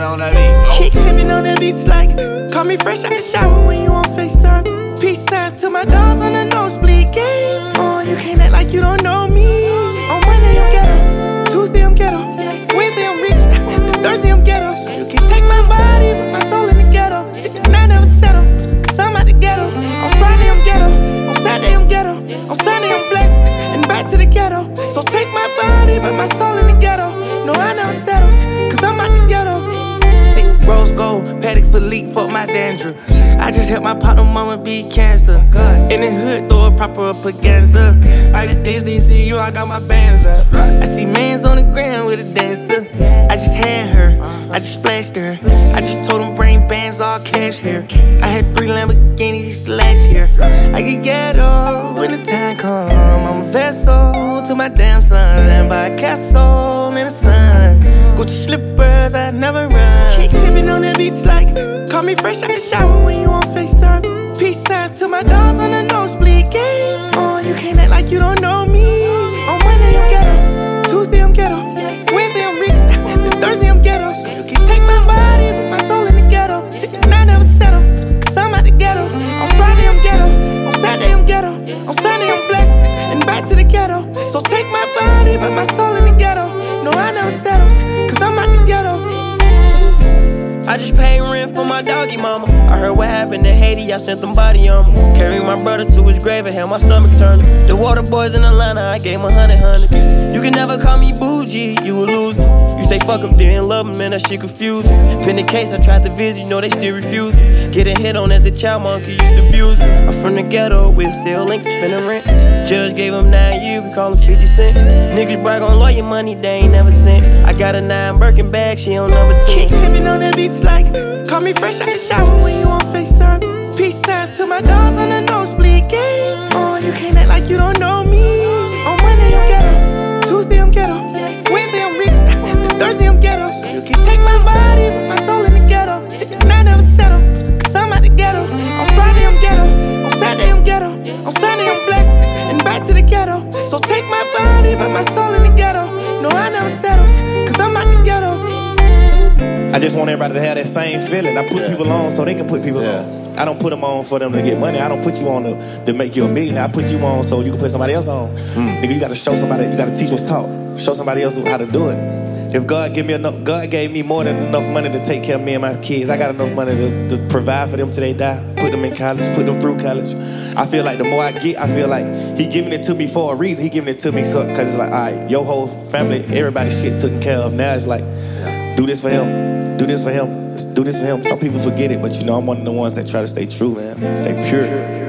on that beat. Kick living on that beach like call me fresh out the shower when you on FaceTime. Peace signs to my dogs on the nosebleed game. Oh, you can't act like you don't know me. On Monday I'm ghetto, Tuesday I'm ghetto, Wednesday I'm rich, and Thursday I'm ghetto. So you can take my body, but my soul in the ghetto. And I never settle, cause I'm out the ghetto. On Friday I'm ghetto, on Saturday I'm ghetto, on Sunday I'm blessed, and back to the ghetto. So take my body, but my soul in the ghetto. No, I never settled, cause I'm out the ghetto. Rose gold, Patek Philippe, fuck my dandruff. I just helped my partner mama beat cancer. In the hood, throw a proper propaganda. I got HBCU, I got my bands up. I see mans on the ground with a dancer. I just had her, I just splashed her. I just told them bring bands, all cash here. I had 3 Lamborghinis last year. I get ghetto when the time come. I'm a vessel to my damn son. And buy a castle in the sun. Gucci slippers, I never run. Keep living on that beach like call me fresh out the shower when you on FaceTime. Peace signs to my dogs on the nosebleed game. Oh, you can't act like you don't know me. On Monday I'm ghetto, Tuesday I'm ghetto, Wednesday I'm rich, and Thursday I'm ghetto. So you can take my body, but my soul in the ghetto. And I never settle, cause I'm out the ghetto. On Friday I'm ghetto, on Saturday I'm ghetto, on Sunday I'm blessed, and back to the ghetto. So take my body, but my soul in the ghetto. No, I never settled, cause I'm out the ghetto. I just paid rent for my doggy mama. I heard what happened in Haiti, I sent them body on me. Carried my brother to his grave and had my stomach turning. The water boys in Atlanta, I gave them 100. You can never call me bougie, you a loser. You say fuck them, didn't love them, man, that shit confusing. Pin the case, I tried to visit, you know they still refuse. Getting hit on as a child, monkey used to abuse me. I'm from the ghetto, we'll sell link, spending rent. Judge gave him 9 years, we call him 50 cent. Niggas brag on lawyer money, they ain't never sent. I got a 9 Birkin bag, she on number 10. Keep living on that beach like call me fresh out the shower when you on FaceTime. Peace signs to my dogs on the nosebleed game. Oh, you can't act like you don't know me. On Monday I'm ghetto, Tuesday I'm ghetto, Wednesday I'm rich, and Thursday I'm ghetto. So you can take my body, but my soul in the ghetto. And I never settle, cause I'm out the ghetto. On Friday I'm ghetto, on Saturday I'm ghetto, on Sunday I'm blessed, and back to the ghetto. So take my body, but my soul in the ghetto. No, I never settled, cause I'm out the ghetto. I just want everybody to have that same feeling. I put people on so they can put people on. I don't put them on for them to get money. I don't put you on to make you a millionaire. I put you on so you can put somebody else on. Nigga, you gotta show somebody, you gotta teach what's taught. Show somebody else how to do it. If God gave me more than enough money to take care of me and my kids. I got enough money to provide for them till they die. Put them in college, put them through college. I feel like the more I get, I feel like he giving it to me for a reason. He giving it to me so, cause it's like, all right, your whole family, everybody's shit taken care of. Now it's like, do this for him. Do this for him. Do this for him. Some people forget it, but you know, I'm one of the ones that try to stay true, man. Stay pure.